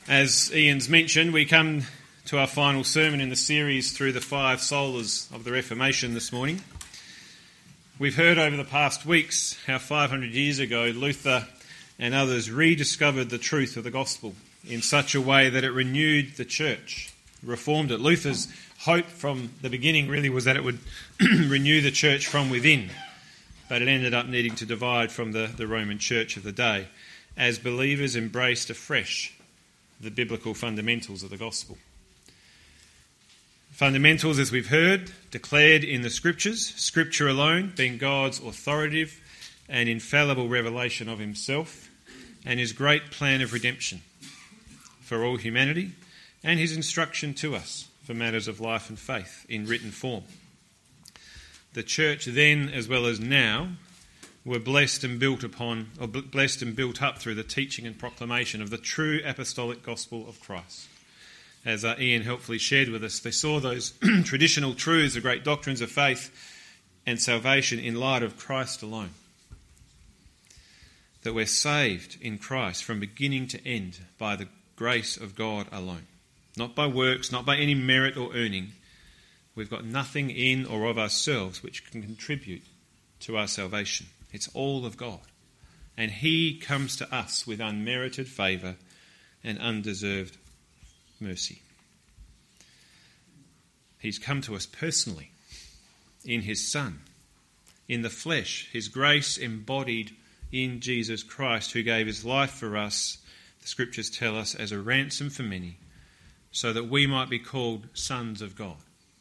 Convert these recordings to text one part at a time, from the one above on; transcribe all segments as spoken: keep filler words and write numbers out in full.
As Ian's mentioned, we come to our final sermon in the series through the five solas of the Reformation this morning. We've heard over the past weeks how five hundred years ago Luther and others rediscovered the truth of the gospel in such a way that it renewed the church, reformed it. Luther's hope from the beginning really was that it would renew the church from within, but it ended up needing to divide from the, the Roman church of the day as believers embraced afresh the biblical fundamentals of the gospel. Fundamentals, as we've heard, declared in the Scriptures, Scripture alone being God's authoritative and infallible revelation of himself and his great plan of redemption for all humanity and his instruction to us for matters of life and faith in written form. The church then, as well as now, were blessed and built upon, or blessed and built up through the teaching and proclamation of the true apostolic gospel of Christ. As uh, Ian helpfully shared with us, they saw those traditional truths, the great doctrines of faith and salvation in light of Christ alone. That we're saved in Christ from beginning to end by the grace of God alone. Not by works, not by any merit or earning. We've got nothing in or of ourselves which can contribute to our salvation. It's all of God. And he comes to us with unmerited favour and undeserved mercy. He's come to us personally in his Son, in the flesh, his grace embodied in Jesus Christ, who gave his life for us, the Scriptures tell us, as a ransom for many, so that we might be called sons of God.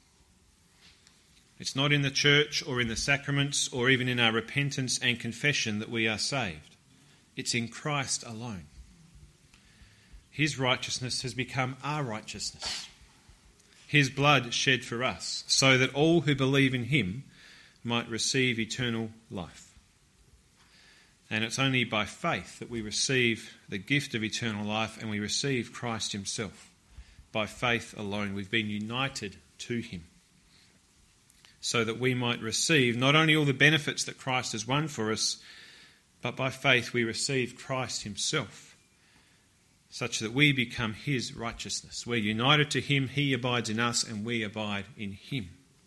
It's not in the church or in the sacraments or even in our repentance and confession that we are saved. It's in Christ alone. His righteousness has become our righteousness. His blood shed for us, so that all who believe in him might receive eternal life. And it's only by faith that we receive the gift of eternal life and we receive Christ himself. By faith alone, we've been united to him, so that we might receive not only all the benefits that Christ has won for us, but by faith we receive Christ himself, such that we become his righteousness. We're united to him, he abides in us, and we abide in him.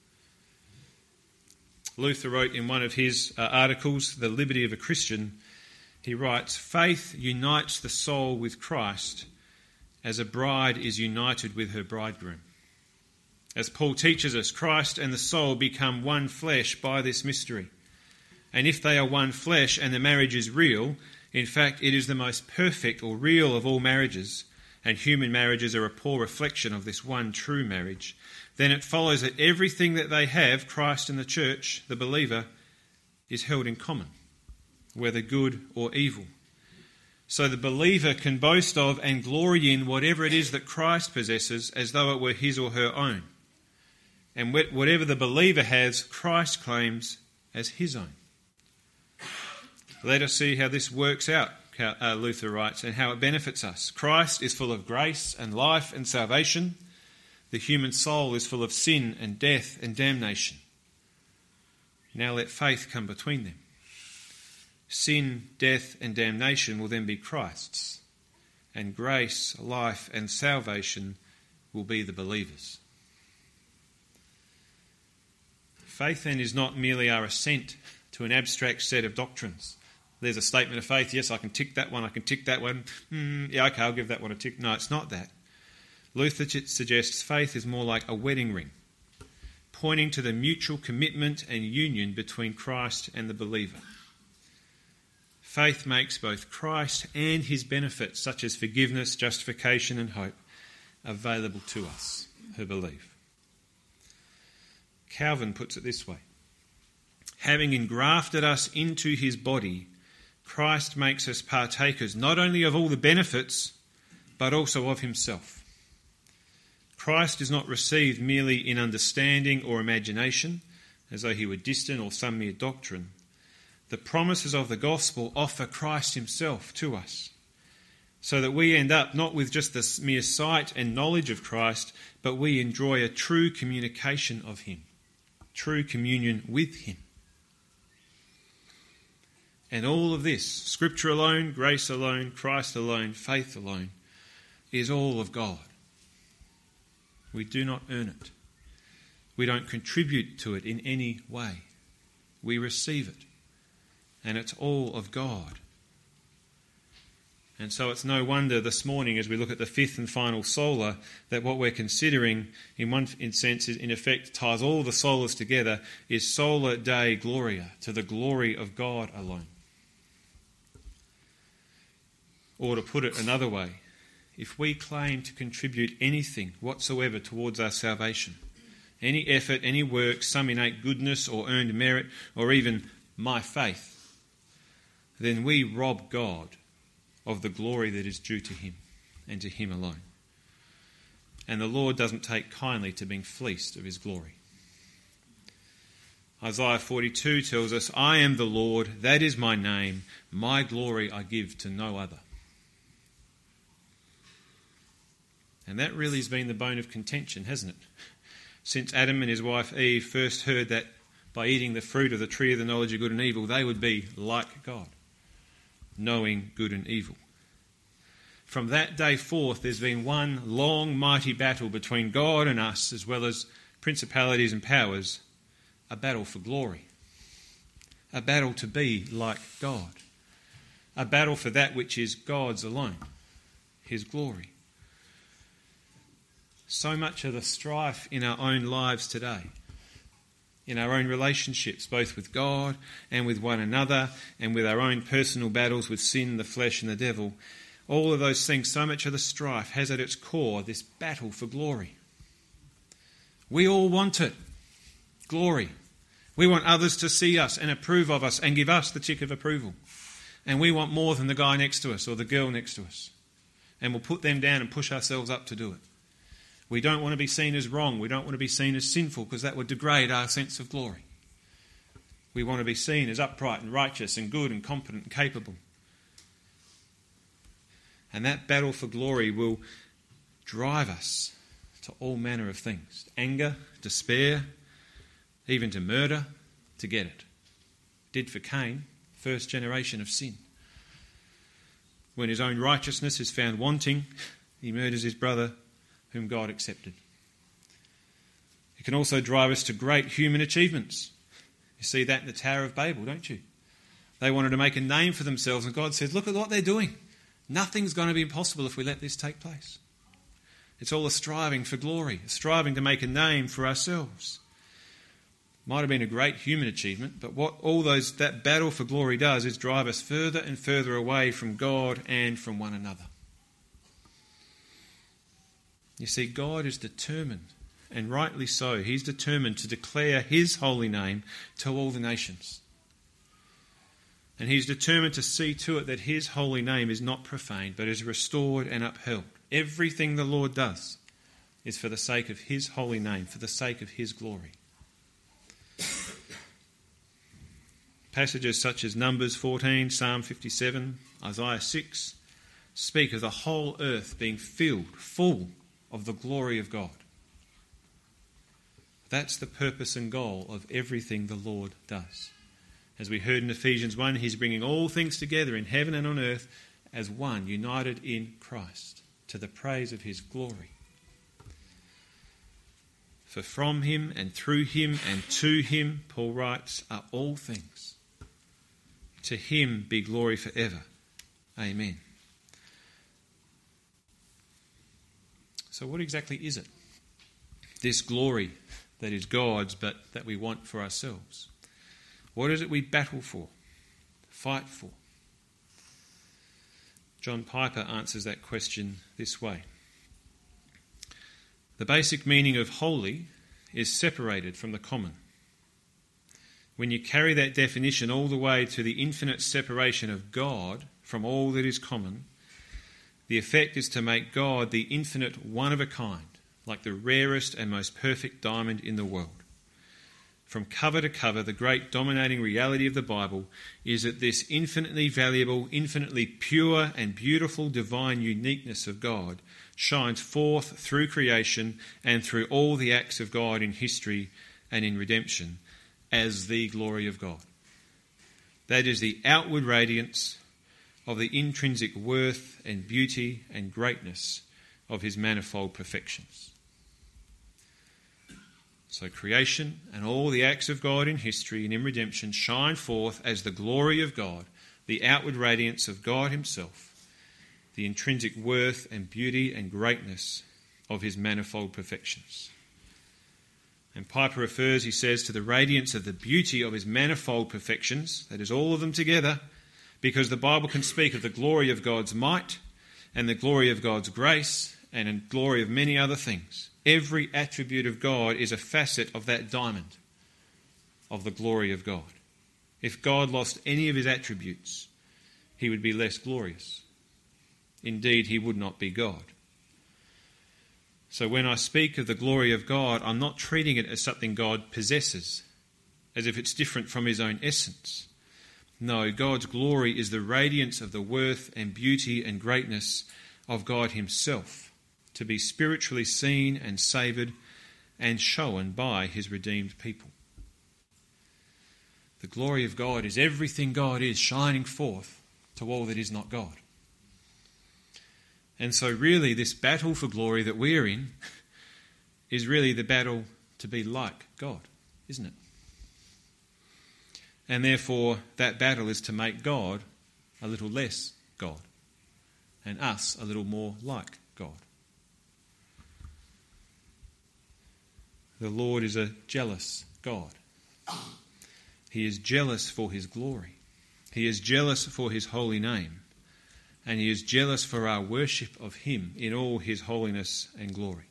Luther wrote in one of his uh, articles, The Liberty of a Christian, he writes, "Faith unites the soul with Christ as a bride is united with her bridegroom. As Paul teaches us, Christ and the soul become one flesh by this mystery. And if they are one flesh and the marriage is real, in fact it is the most perfect or real of all marriages, and human marriages are a poor reflection of this one true marriage, then it follows that everything that they have, Christ and the church, the believer, is held in common, whether good or evil. So the believer can boast of and glory in whatever it is that Christ possesses as though it were his or her own. And whatever the believer has, Christ claims as his own." Let us see how this works out, Luther writes, and how it benefits us. Christ is full of grace and life and salvation. The human soul is full of sin and death and damnation. Now let faith come between them. Sin, death and damnation will then be Christ's, and grace, life and salvation will be the believer's. Faith then is not merely our assent to an abstract set of doctrines. There's a statement of faith, yes, I can tick that one, I can tick that one, mm, yeah, okay, I'll give that one a tick. No, it's not that. Luther suggests faith is more like a wedding ring, pointing to the mutual commitment and union between Christ and the believer. Faith makes both Christ and his benefits, such as forgiveness, justification and hope, available to us who believe. Calvin puts it this way: "Having engrafted us into his body, Christ makes us partakers not only of all the benefits, but also of himself. Christ is not received merely in understanding or imagination, as though he were distant or some mere doctrine. The promises of the gospel offer Christ himself to us, so that we end up not with just the mere sight and knowledge of Christ, but we enjoy a true communication of him, true communion with him. And all of this, Scripture alone, grace alone, Christ alone, faith alone, is all of God. We do not earn it. We don't contribute to it in any way. We receive it. And it's all of God. And so it's no wonder this morning, as we look at the fifth and final sola, that what we're considering, in one sense, in effect, ties all the solas together, is sola Dei Gloria, to the glory of God alone. Or to put it another way, if we claim to contribute anything whatsoever towards our salvation, any effort, any work, some innate goodness or earned merit, or even my faith, then we rob God of the glory that is due to him and to him alone. And the Lord doesn't take kindly to being fleeced of his glory. Isaiah forty-two tells us, I am the Lord, that is my name, my glory I give to no other. And that really has been the bone of contention, hasn't it? Since Adam and his wife Eve first heard that by eating the fruit of the tree of the knowledge of good and evil, they would be like God, knowing good and evil. From that day forth, there's been one long, mighty battle between God and us, as well as principalities and powers, a battle for glory, a battle to be like God, a battle for that which is God's alone, his glory. So much of the strife in our own lives today, in our own relationships, both with God and with one another, and with our own personal battles with sin, the flesh and the devil, all of those things, so much of the strife has at its core this battle for glory. We all want it. Glory. We want others to see us and approve of us and give us the tick of approval. And we want more than the guy next to us or the girl next to us. And we'll put them down and push ourselves up to do it. We don't want to be seen as wrong. We don't want to be seen as sinful, because that would degrade our sense of glory. We want to be seen as upright and righteous and good and competent and capable. And that battle for glory will drive us to all manner of things. Anger, despair, even to murder, to get it. It did for Cain, first generation of sin. When his own righteousness is found wanting, he murders his brother, whom God accepted. It can also drive us to great human achievements. You see that in the Tower of Babel, don't you? They wanted to make a name for themselves, and God said, look at what they're doing. Nothing's going to be impossible if we let this take place. It's all a striving for glory, a striving to make a name for ourselves. Might have been a great human achievement, but what all those that battle for glory does is drive us further and further away from God and from one another. You see, God is determined, and rightly so, he's determined to declare his holy name to all the nations. And he's determined to see to it that his holy name is not profaned, but is restored and upheld. Everything the Lord does is for the sake of his holy name, for the sake of his glory. Passages such as Numbers fourteen, Psalm fifty-seven, Isaiah six, speak of the whole earth being filled, full of the glory of God. That's the purpose and goal of everything the Lord does. As we heard in Ephesians one, he's bringing all things together in heaven and on earth as one, united in Christ, to the praise of his glory. For from him and through him and to him, Paul writes, are all things. To him be glory forever. Amen. So what exactly is it? This glory that is God's, but that we want for ourselves. What is it we battle for, fight for? John Piper answers that question this way. The basic meaning of holy is separated from the common. When you carry that definition all the way to the infinite separation of God from all that is common, the effect is to make God the infinite one of a kind, like the rarest and most perfect diamond in the world. From cover to cover, the great dominating reality of the Bible is that this infinitely valuable, infinitely pure and beautiful divine uniqueness of God shines forth through creation and through all the acts of God in history and in redemption as the glory of God. That is the outward radiance of the intrinsic worth and beauty and greatness of his manifold perfections. So creation and all the acts of God in history and in redemption shine forth as the glory of God, the outward radiance of God himself, the intrinsic worth and beauty and greatness of his manifold perfections. And Piper refers, he says, to the radiance of the beauty of his manifold perfections, that is, all of them together, because the Bible can speak of the glory of God's might and the glory of God's grace and the glory of many other things. Every attribute of God is a facet of that diamond of the glory of God. If God lost any of his attributes, he would be less glorious. Indeed, he would not be God. So when I speak of the glory of God, I'm not treating it as something God possesses, as if it's different from his own essence. No, God's glory is the radiance of the worth and beauty and greatness of God himself, to be spiritually seen and savoured and shown by his redeemed people. The glory of God is everything God is shining forth to all that is not God. And so really this battle for glory that we're in is really the battle to be like God, isn't it? And therefore that battle is to make God a little less God and us a little more like God. The Lord is a jealous God. He is jealous for his glory. He is jealous for his holy name. And he is jealous for our worship of him in all his holiness and glory.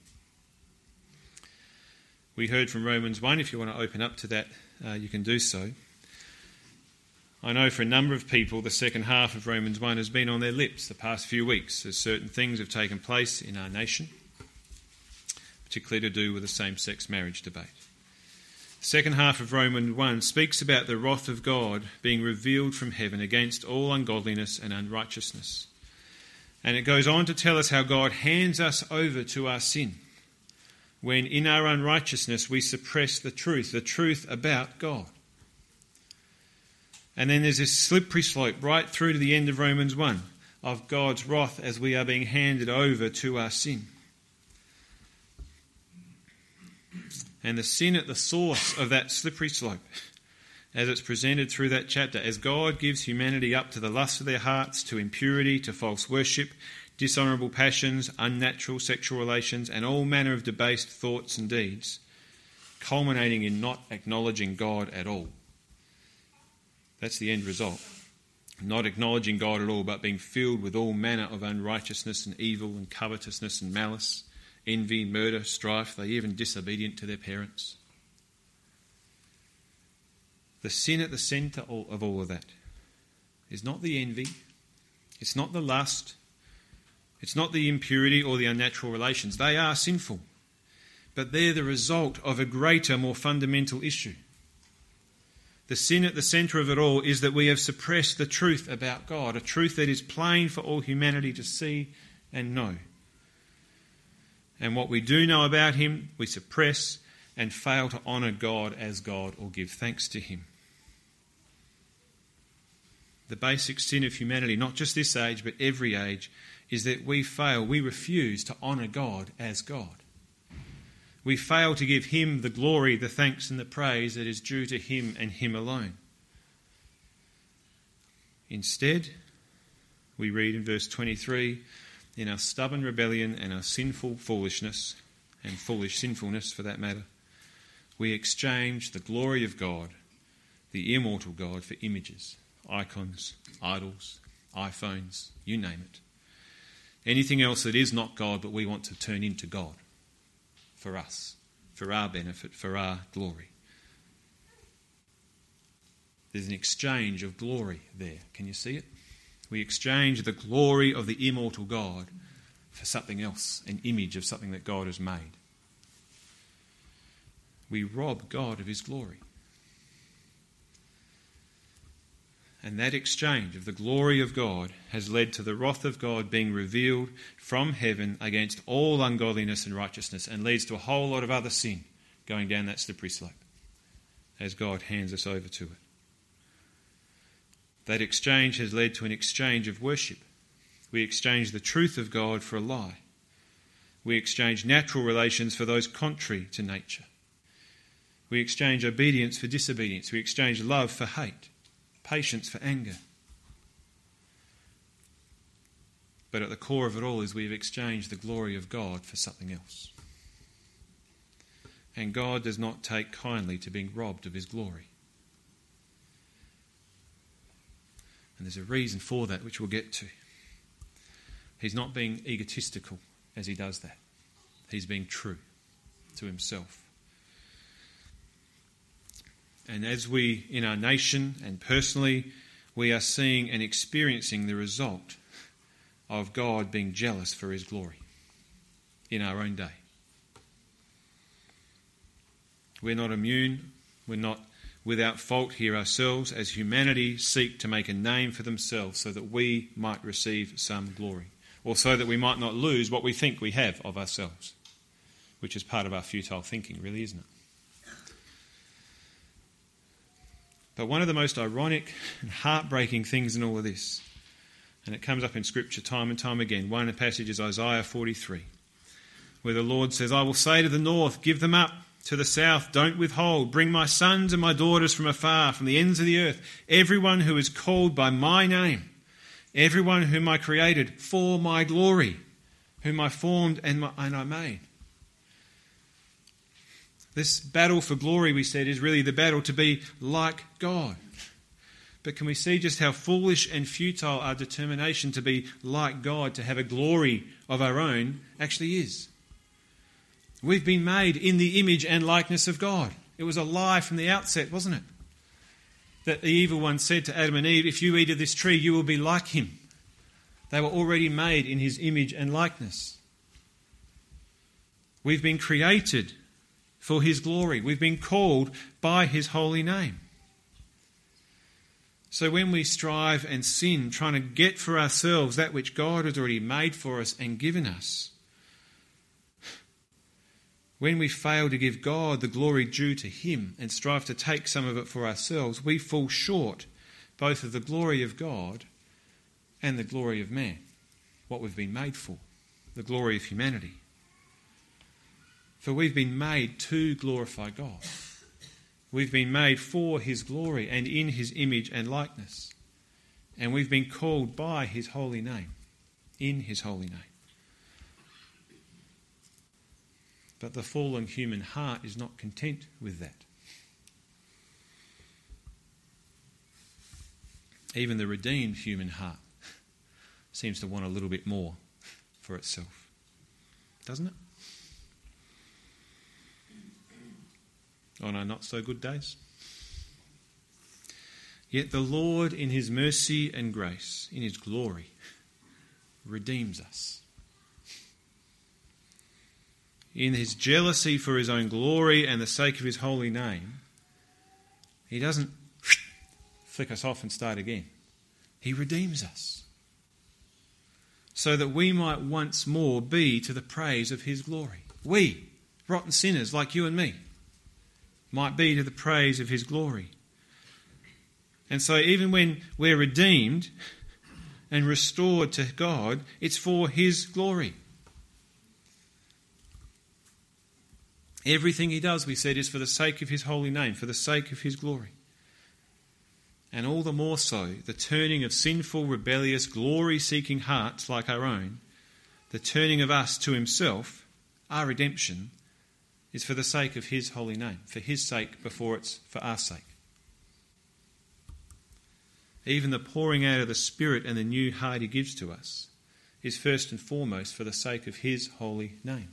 We heard from Romans one. If you want to open up to that, uh, you can do so. I know for a number of people the second half of Romans one has been on their lips the past few weeks as certain things have taken place in our nation, particularly to do with the same-sex marriage debate. The second half of Romans one speaks about the wrath of God being revealed from heaven against all ungodliness and unrighteousness. And it goes on to tell us how God hands us over to our sin when in our unrighteousness we suppress the truth, the truth about God. And then there's this slippery slope right through to the end of Romans one of God's wrath as we are being handed over to our sin. And the sin at the source of that slippery slope, as it's presented through that chapter, as God gives humanity up to the lust of their hearts, to impurity, to false worship, dishonourable passions, unnatural sexual relations, and all manner of debased thoughts and deeds, culminating in not acknowledging God at all. That's the end result. Not acknowledging God at all, but being filled with all manner of unrighteousness and evil and covetousness and malice, envy, murder, strife. They're even disobedient to their parents. The sin at the centre of all of that is not the envy, it's not the lust, it's not the impurity or the unnatural relations. They are sinful, but they're the result of a greater, more fundamental issue. The sin at the centre of it all is that we have suppressed the truth about God, a truth that is plain for all humanity to see and know. And what we do know about him, we suppress and fail to honour God as God or give thanks to him. The basic sin of humanity, not just this age but every age, is that we fail, we refuse to honour God as God. We fail to give him the glory, the thanks and the praise that is due to him and him alone. Instead, we read in verse twenty-three, in our stubborn rebellion and our sinful foolishness, and foolish sinfulness for that matter, we exchange the glory of God, the immortal God, for images, icons, idols, iPhones, you name it. Anything else that is not God but we want to turn into God. For us, for our benefit, for our glory. There's an exchange of glory there. Can you see it? We exchange the glory of the immortal God for something else, an image of something that God has made. We rob God of his glory. And that exchange of the glory of God has led to the wrath of God being revealed from heaven against all ungodliness and righteousness, and leads to a whole lot of other sin going down that slippery slope as God hands us over to it. That exchange has led to an exchange of worship. We exchange the truth of God for a lie. We exchange natural relations for those contrary to nature. We exchange obedience for disobedience. We exchange love for hate, patience for anger. But at the core of it all is we've exchanged the glory of God for something else. And God does not take kindly to being robbed of his glory. And there's a reason for that, which we'll get to. He's not being egotistical as he does that. He's being true to himself. And as we, in our nation and personally, we are seeing and experiencing the result of God being jealous for his glory in our own day. We're not immune. We're not without fault here ourselves as humanity seek to make a name for themselves so that we might receive some glory, or so that we might not lose what we think we have of ourselves, which is part of our futile thinking, really, isn't it? But one of the most ironic and heartbreaking things in all of this, and it comes up in Scripture time and time again, one passage is Isaiah forty-three, where the Lord says, I will say to the north, give them up. To the south, don't withhold. Bring my sons and my daughters from afar, from the ends of the earth. Everyone who is called by my name, everyone whom I created for my glory, whom I formed and, my, and I made. This battle for glory, we said, is really the battle to be like God. But can we see just how foolish and futile our determination to be like God, to have a glory of our own, actually is? We've been made in the image and likeness of God. It was a lie from the outset, wasn't it? That the evil one said to Adam and Eve, if you eat of this tree, you will be like him. They were already made in his image and likeness. We've been created for his glory. We've been called by his holy name. So when we strive and sin, trying to get for ourselves that which God has already made for us and given us, when we fail to give God the glory due to him and strive to take some of it for ourselves, we fall short both of the glory of God and the glory of man, what we've been made for, the glory of humanity. For we've been made to glorify God. We've been made for his glory and in his image and likeness. And we've been called by his holy name, in his holy name. But the fallen human heart is not content with that. Even the redeemed human heart seems to want a little bit more for itself. Doesn't it? On our not so good days. Yet the Lord in his mercy and grace, in his glory, redeems us. In his jealousy for his own glory and the sake of his holy name, he doesn't flick us off and start again. He redeems us so that we might once more be to the praise of his glory. We, rotten sinners like you and me, might be to the praise of his glory. And so even when we're redeemed and restored to God, it's for his glory. Everything he does, we said, is for the sake of his holy name, for the sake of his glory. And all the more so, the turning of sinful, rebellious, glory-seeking hearts like our own, the turning of us to himself, our redemption, is for the sake of his holy name, for his sake before it's for our sake. Even the pouring out of the Spirit and the new heart he gives to us is first and foremost for the sake of his holy name.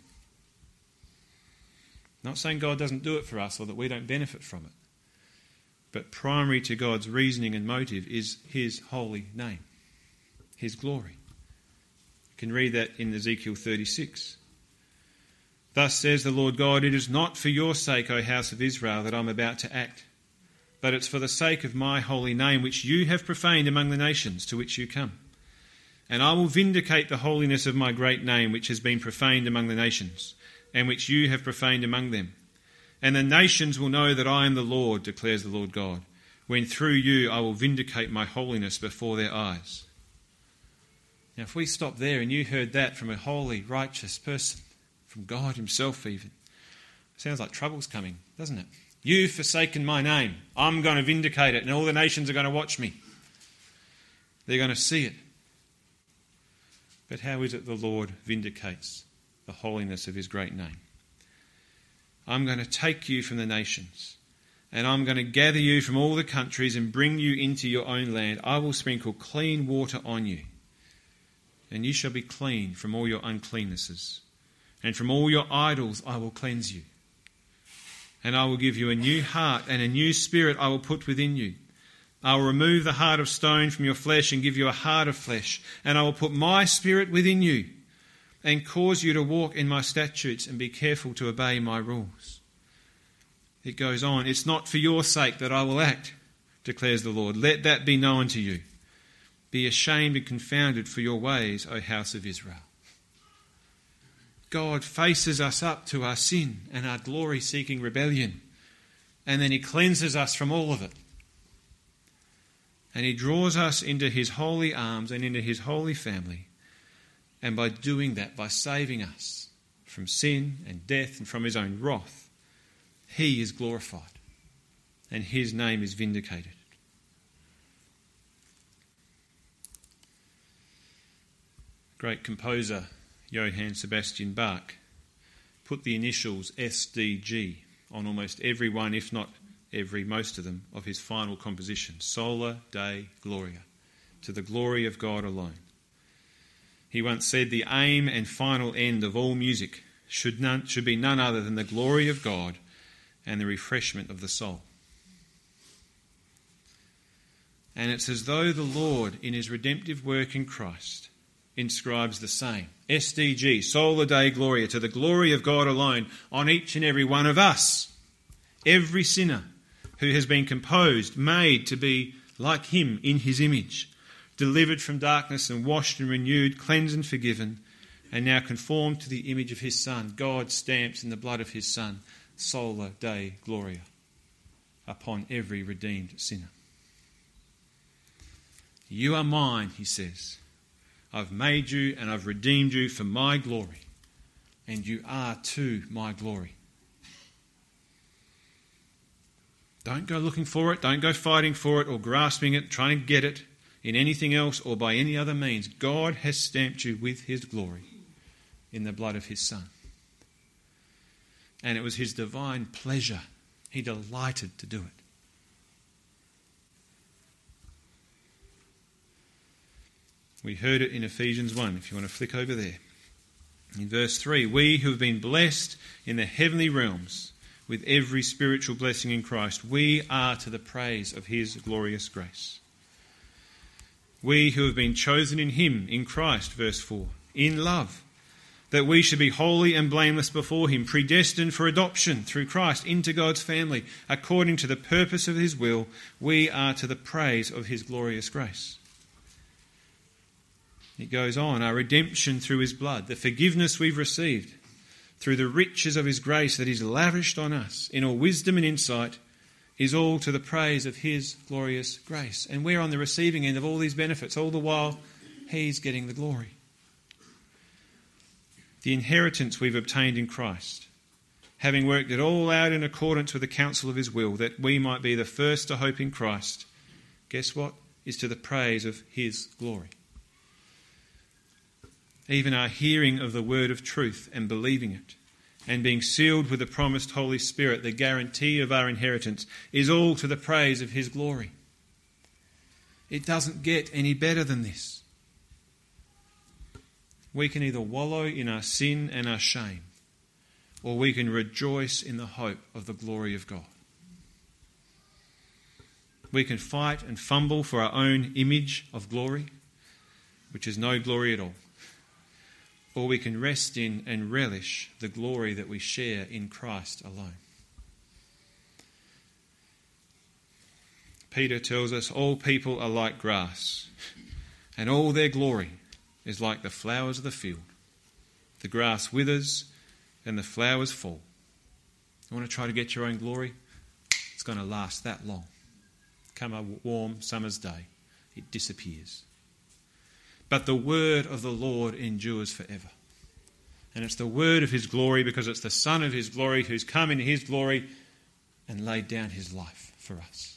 Not saying God doesn't do it for us or that we don't benefit from it. But primary to God's reasoning and motive is his holy name, his glory. You can read that in Ezekiel thirty-six. Thus says the Lord God, it is not for your sake, O house of Israel, that I'm about to act, but it's for the sake of my holy name, which you have profaned among the nations to which you come. And I will vindicate the holiness of my great name, which has been profaned among the nations, and which you have profaned among them. And the nations will know that I am the Lord, declares the Lord God, when through you I will vindicate my holiness before their eyes. Now if we stop there and you heard that from a holy, righteous person, from God himself even. Sounds like trouble's coming, doesn't it? You've forsaken my name. I'm going to vindicate it, and all the nations are going to watch me. They're going to see it. But how is it the Lord vindicates the holiness of his great name? I'm going to take you from the nations, and I'm going to gather you from all the countries and bring you into your own land. I will sprinkle clean water on you, and you shall be clean from all your uncleannesses. And from all your idols I will cleanse you. And I will give you a new heart, and a new spirit I will put within you. I will remove the heart of stone from your flesh and give you a heart of flesh. And I will put my spirit within you and cause you to walk in my statutes and be careful to obey my rules. It goes on, it's not for your sake that I will act, declares the Lord. Let that be known to you. Be ashamed and confounded for your ways, O house of Israel. God faces us up to our sin and our glory-seeking rebellion, and then he cleanses us from all of it. And he draws us into his holy arms and into his holy family. And by doing that, by saving us from sin and death and from his own wrath, he is glorified and his name is vindicated. Great composer Johann Sebastian Bach put the initials S D G on almost every one, if not every, most of them, of his final compositions. Sola Dei Gloria, to the glory of God alone. He once said the aim and final end of all music should, none, should be none other than the glory of God and the refreshment of the soul. And it's as though the Lord, in his redemptive work in Christ, inscribes the same. S D G, Sola Dei Gloria, to the glory of God alone, on each and every one of us. Every sinner who has been composed, made to be like him in his image, delivered from darkness and washed and renewed, cleansed and forgiven, and now conformed to the image of his Son. God stamps in the blood of his Son, Sola Dei Gloria, upon every redeemed sinner. You are mine, he says. I've made you and I've redeemed you for my glory, and you are too my glory. Don't go looking for it, don't go fighting for it or grasping it, trying to get it in anything else or by any other means. God has stamped you with his glory in the blood of his Son. And it was his divine pleasure. He delighted to do it. We heard it in Ephesians one, if you want to flick over there. In verse three, we who have been blessed in the heavenly realms with every spiritual blessing in Christ, we are to the praise of his glorious grace. We who have been chosen in him, in Christ, verse four, in love, that we should be holy and blameless before him, predestined for adoption through Christ into God's family, according to the purpose of his will, we are to the praise of his glorious grace. It goes on, our redemption through his blood, the forgiveness we've received through the riches of his grace that he's lavished on us in all wisdom and insight, is all to the praise of his glorious grace. And we're on the receiving end of all these benefits, all the while he's getting the glory. The inheritance we've obtained in Christ, having worked it all out in accordance with the counsel of his will, that we might be the first to hope in Christ, guess what? Is to the praise of his glory. Even our hearing of the word of truth and believing it, and being sealed with the promised Holy Spirit, the guarantee of our inheritance, is all to the praise of his glory. It doesn't get any better than this. We can either wallow in our sin and our shame, or we can rejoice in the hope of the glory of God. We can fight and fumble for our own image of glory, which is no glory at all. Or we can rest in and relish the glory that we share in Christ alone. Peter tells us all people are like grass, and all their glory is like the flowers of the field. The grass withers and the flowers fall. You want to try to get your own glory? It's going to last that long. Come a warm summer's day, it disappears. But the word of the Lord endures forever. And it's the word of his glory, because it's the Son of his glory who's come in his glory and laid down his life for us.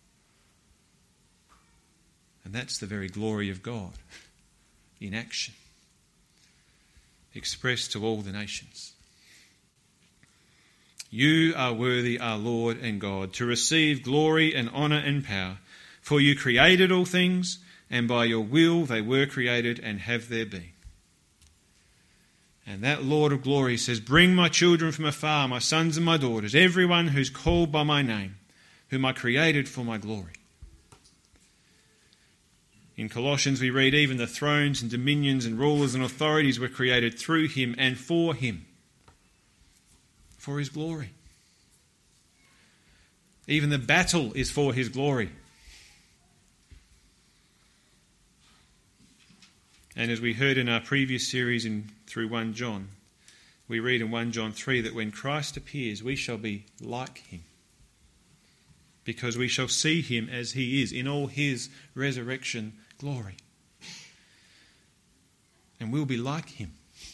And that's the very glory of God in action, expressed to all the nations. You are worthy, our Lord and God, to receive glory and honour and power, for you created all things, and by your will they were created and have their being. And that Lord of glory says, bring my children from afar, my sons and my daughters, everyone who's called by my name, whom I created for my glory. In Colossians we read, even the thrones and dominions and rulers and authorities were created through him and for him, for his glory. Even the battle is for his glory. And as we heard in our previous series in through First John, we read in First John three that when Christ appears, we shall be like him, because we shall see him as he is in all his resurrection glory. And we'll be like him.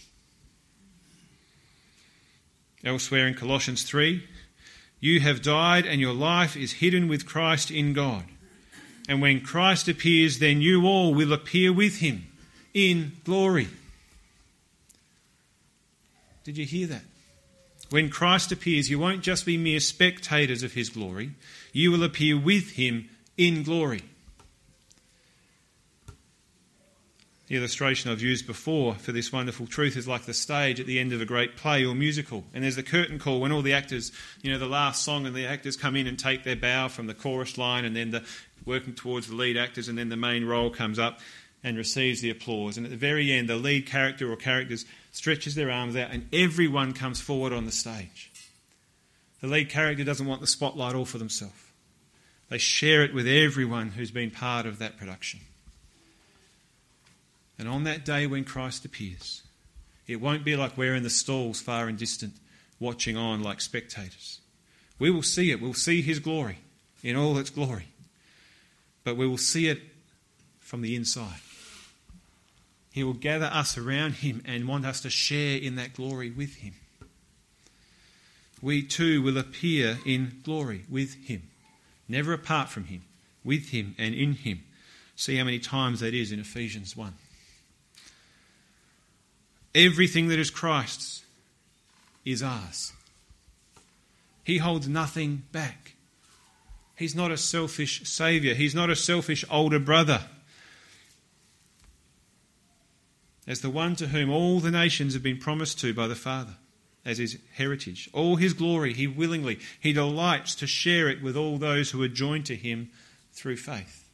Elsewhere in Colossians three, you have died and your life is hidden with Christ in God. And when Christ appears, then you all will appear with him in glory. Did you hear that? When Christ appears, you won't just be mere spectators of his glory. You will appear with him in glory. The illustration I've used before for this wonderful truth is like the stage at the end of a great play or musical. And there's the curtain call when all the actors, you know, the last song, and the actors come in and take their bow from the chorus line, and then the working towards the lead actors, and then the main role comes up and receives the applause. And at the very end, the lead character or characters stretches their arms out and everyone comes forward on the stage. The lead character doesn't want the spotlight all for themselves. They share it with everyone who's been part of that production. And on that day when Christ appears, it won't be like we're in the stalls far and distant, watching on like spectators. We will see it. We'll see his glory in all its glory. But we will see it from the inside. He will gather us around him and want us to share in that glory with him. We too will appear in glory with him, never apart from him, with him and in him. See how many times that is in Ephesians one. Everything that is Christ's is ours. He holds nothing back. He's not a selfish saviour. He's not a selfish older brother. As the one to whom all the nations have been promised to by the Father, as his heritage, all his glory, he willingly, he delights to share it with all those who are joined to him through faith.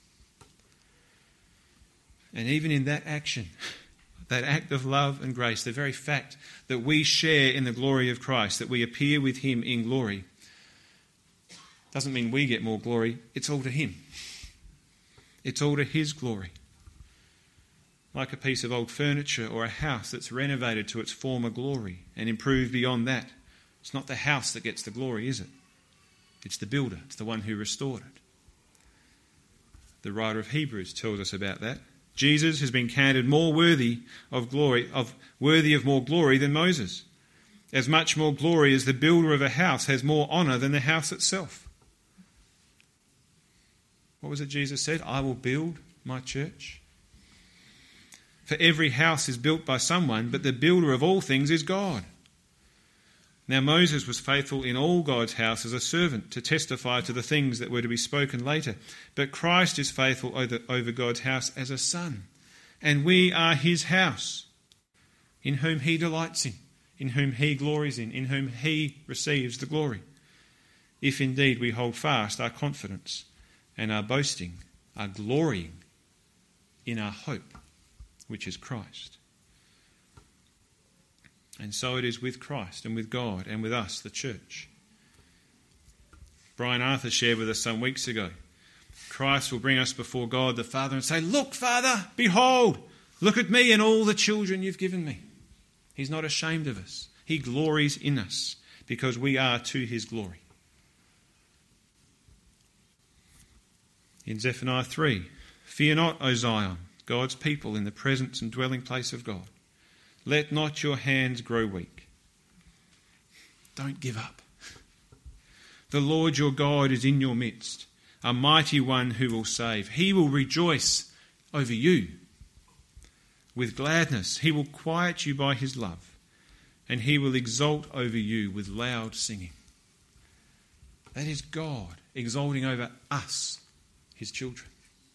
And even in that action, that act of love and grace, the very fact that we share in the glory of Christ, that we appear with him in glory, doesn't mean we get more glory. It's all to him. It's all to his glory. Like a piece of old furniture or a house that's renovated to its former glory and improved beyond that. It's not the house that gets the glory, is it? It's the builder. It's the one who restored it. The writer of Hebrews tells us about that. Jesus has been counted more worthy of glory, of worthy of more glory than Moses. As much more glory as the builder of a house has more honour than the house itself. What was it Jesus said? I will build my church. For every house is built by someone, but the builder of all things is God. Now Moses was faithful in all God's house as a servant to testify to the things that were to be spoken later. But Christ is faithful over, over God's house as a son. And we are his house, in whom he delights in, in whom he glories in, in whom he receives the glory. If indeed we hold fast our confidence and our boasting, our glorying in our hope, which is Christ. And so it is with Christ and with God and with us, the church. Brian Arthur shared with us some weeks ago. Christ will bring us before God the Father and say, look, Father, behold, look at me and all the children you've given me. He's not ashamed of us. He glories in us because we are to his glory. In Zephaniah three, fear not, O Zion, God's people in the presence and dwelling place of God. Let not your hands grow weak. Don't give up. The Lord your God is in your midst, a mighty one who will save. He will rejoice over you with gladness. He will quiet you by his love, and he will exult over you with loud singing. That is God exulting over us, his children.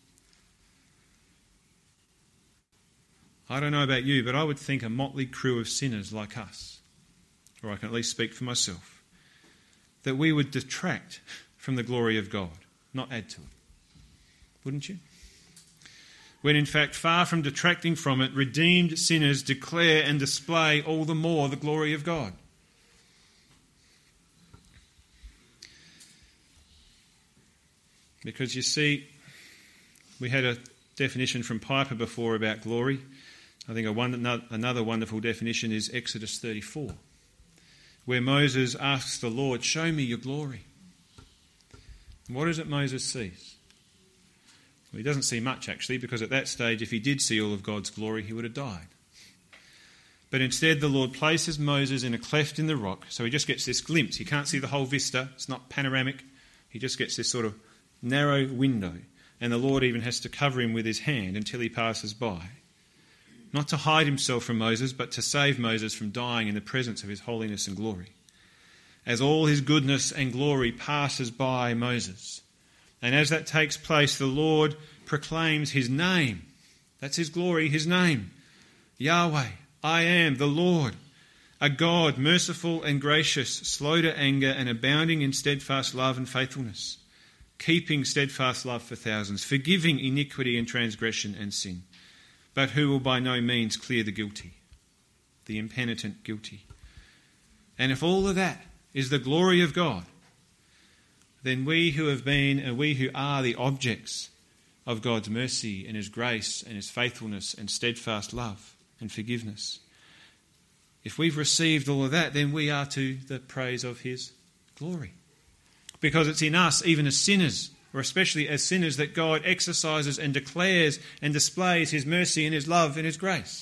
I don't know about you, but I would think a motley crew of sinners like us, or I can at least speak for myself, that we would detract from the glory of God, not add to it. Wouldn't you? When in fact, far from detracting from it, redeemed sinners declare and display all the more the glory of God. Because you see, we had a definition from Piper before about glory. I think a one, another wonderful definition is Exodus thirty-four, where Moses asks the Lord, show me your glory. And what is it Moses sees? Well, he doesn't see much actually, because at that stage, if he did see all of God's glory, he would have died. But instead, the Lord places Moses in a cleft in the rock, so he just gets this glimpse. He can't see the whole vista. It's not panoramic. He just gets this sort of narrow window, and the Lord even has to cover him with his hand until he passes by. Not to hide himself from Moses, but to save Moses from dying in the presence of his holiness and glory. As all his goodness and glory passes by Moses. And as that takes place, the Lord proclaims his name. That's his glory, his name. Yahweh, I am the Lord, a God merciful and gracious, slow to anger and abounding in steadfast love and faithfulness, keeping steadfast love for thousands, forgiving iniquity and transgression and sin, but who will by no means clear the guilty, the impenitent guilty. And if all of that is the glory of God, then we who have been and we who are the objects of God's mercy and his grace and his faithfulness and steadfast love and forgiveness, if we've received all of that, then we are to the praise of his glory. Because it's in us, even as sinners, or especially as sinners, that God exercises and declares and displays his mercy and his love and his grace.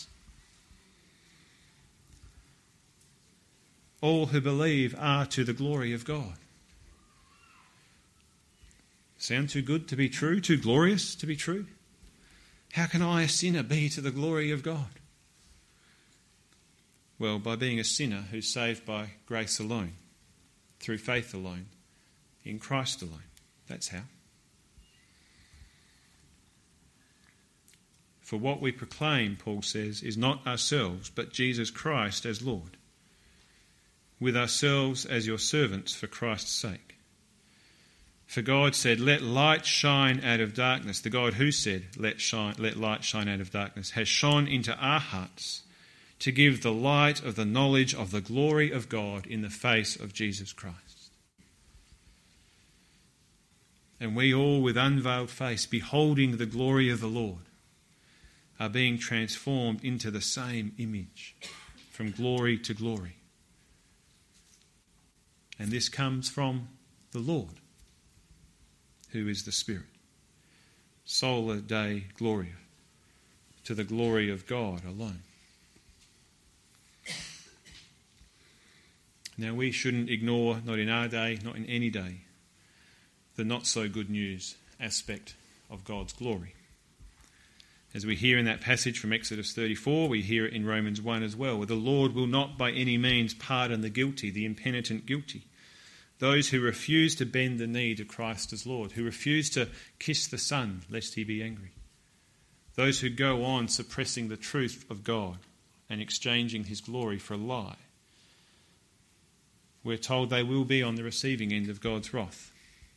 All who believe are to the glory of God. Sound too good to be true? Too glorious to be true? How can I, a sinner, be to the glory of God? Well, by being a sinner who's saved by grace alone, through faith alone, in Christ alone. That's how. For what we proclaim, Paul says, is not ourselves, but Jesus Christ as Lord, with ourselves as your servants for Christ's sake. For God said, let light shine out of darkness. The God who said, let, shine, let light shine out of darkness, has shone into our hearts to give the light of the knowledge of the glory of God in the face of Jesus Christ. And we all, with unveiled face, beholding the glory of the Lord, are being transformed into the same image, from glory to glory. And this comes from the Lord, who is the Spirit. Sola Dei Gloria, to the glory of God alone. Now we shouldn't ignore, not in our day, not in any day, the not so good news aspect of God's glory. As we hear in that passage from Exodus thirty-four, we hear it in Romans one as well, where the Lord will not by any means pardon the guilty, the impenitent guilty, those who refuse to bend the knee to Christ as Lord, who refuse to kiss the Son lest he be angry, those who go on suppressing the truth of God and exchanging his glory for a lie. We're told they will be on the receiving end of God's wrath.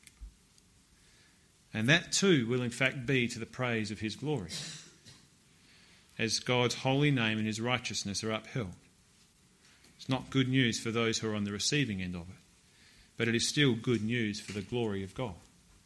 And that too will in fact be to the praise of his glory, as God's holy name and his righteousness are upheld. It's not good news for those who are on the receiving end of it, but it is still good news for the glory of God.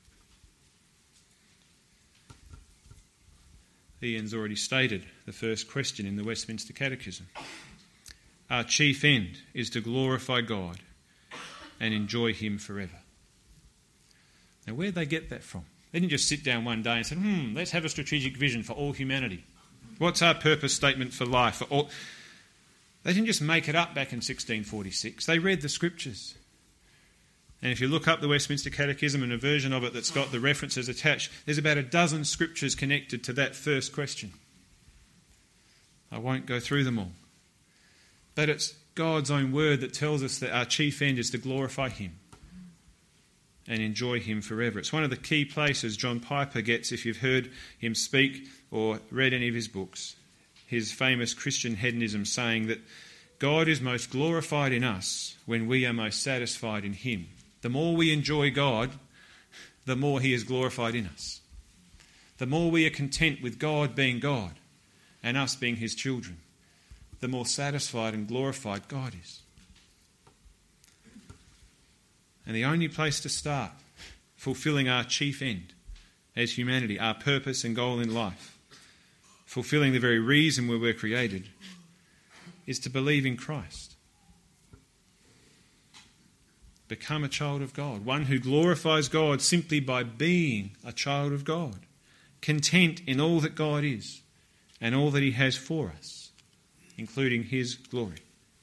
Ian's already stated the first question in the Westminster Catechism. Our chief end is to glorify God and enjoy him forever. Now, where'd they get that from? They didn't just sit down one day and say, hmm, let's have a strategic vision for all humanity. What's our purpose statement for life? For all? They didn't just make it up back in sixteen forty-six. They read the scriptures. And if you look up the Westminster Catechism and a version of it that's got the references attached, there's about a dozen scriptures connected to that first question. I won't go through them all. But it's God's own word that tells us that our chief end is to glorify him and enjoy him forever. It's one of the key places John Piper gets if you've heard him speak or read any of his books. His famous Christian hedonism saying that God is most glorified in us when we are most satisfied in him. The more we enjoy God, the more he is glorified in us. The more we are content with God being God and us being his children, the more satisfied and glorified God is. And the only place to start fulfilling our chief end as humanity, our purpose and goal in life, fulfilling the very reason we were created, is to believe in Christ. Become a child of God, one who glorifies God simply by being a child of God, content in all that God is and all that he has for us, including his glory.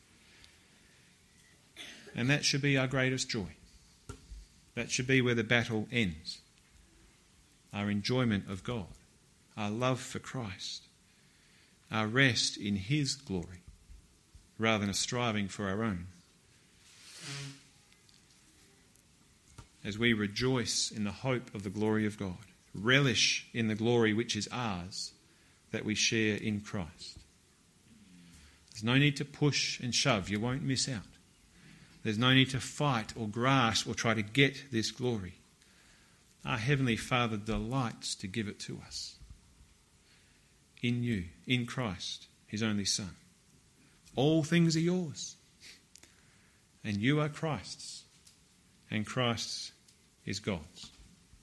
And that should be our greatest joy. That should be where the battle ends. Our enjoyment of God, our love for Christ, our rest in his glory, rather than a striving for our own. As we rejoice in the hope of the glory of God, relish in the glory which is ours, that we share in Christ. There's no need to push and shove. You won't miss out. There's no need to fight or grasp or try to get this glory. Our Heavenly Father delights to give it to us. In you, in Christ, his only Son. All things are yours. And you are Christ's. And Christ's is God's.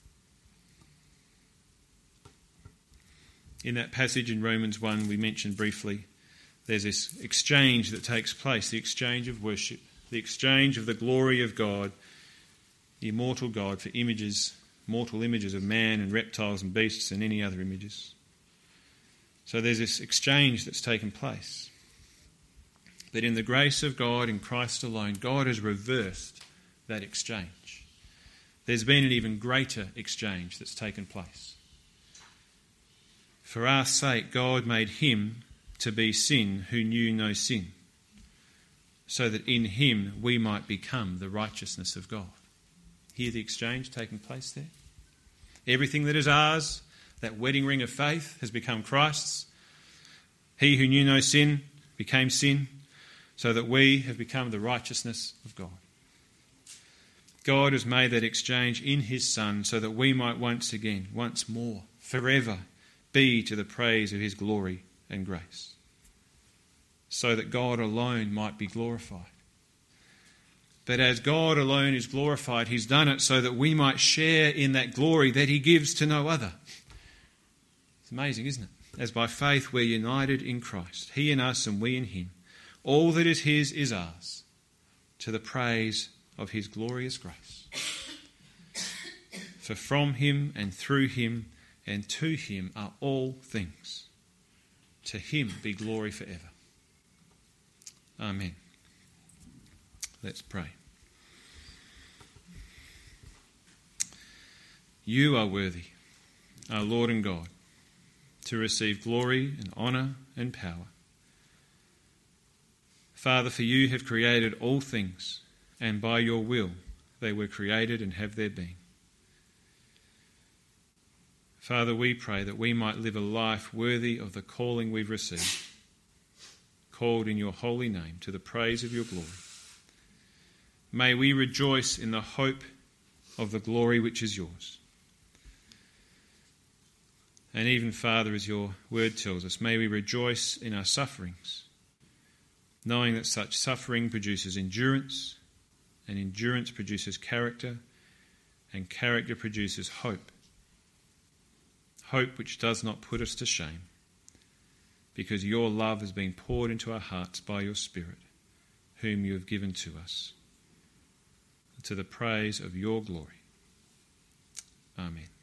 In that passage in Romans one we mentioned briefly, there's this exchange that takes place, the exchange of worship, the exchange of the glory of God, the immortal God, for images, mortal images of man and reptiles and beasts and any other images. So there's this exchange that's taken place. But in the grace of God, in Christ alone, God has reversed that exchange. There's been an even greater exchange that's taken place. For our sake, God made him to be sin who knew no sin, so that in him we might become the righteousness of God. Hear the exchange taking place there? Everything that is ours, that wedding ring of faith, has become Christ's. He who knew no sin became sin, so that we have become the righteousness of God. God has made that exchange in his Son so that we might once again, once more, forever be to the praise of his glory and grace. So that God alone might be glorified. But as God alone is glorified, he's done it so that we might share in that glory that he gives to no other. It's amazing, isn't it? As by faith we're united in Christ, he in us and we in him. All that is his is ours, to the praise of his glorious grace. For from him and through him and to him are all things. To him be glory forever. Amen. Let's pray. You are worthy, our Lord and God, to receive glory and honour and power. Father, for you have created all things, and by your will they were created and have their being. Father, we pray that we might live a life worthy of the calling we've received, called in your holy name to the praise of your glory. May we rejoice in the hope of the glory which is yours. And even, Father, as your word tells us, may we rejoice in our sufferings, knowing that such suffering produces endurance, and endurance produces character, and character produces hope. Hope which does not put us to shame, because your love has been poured into our hearts by your Spirit, whom you have given to us, to the praise of your glory. Amen.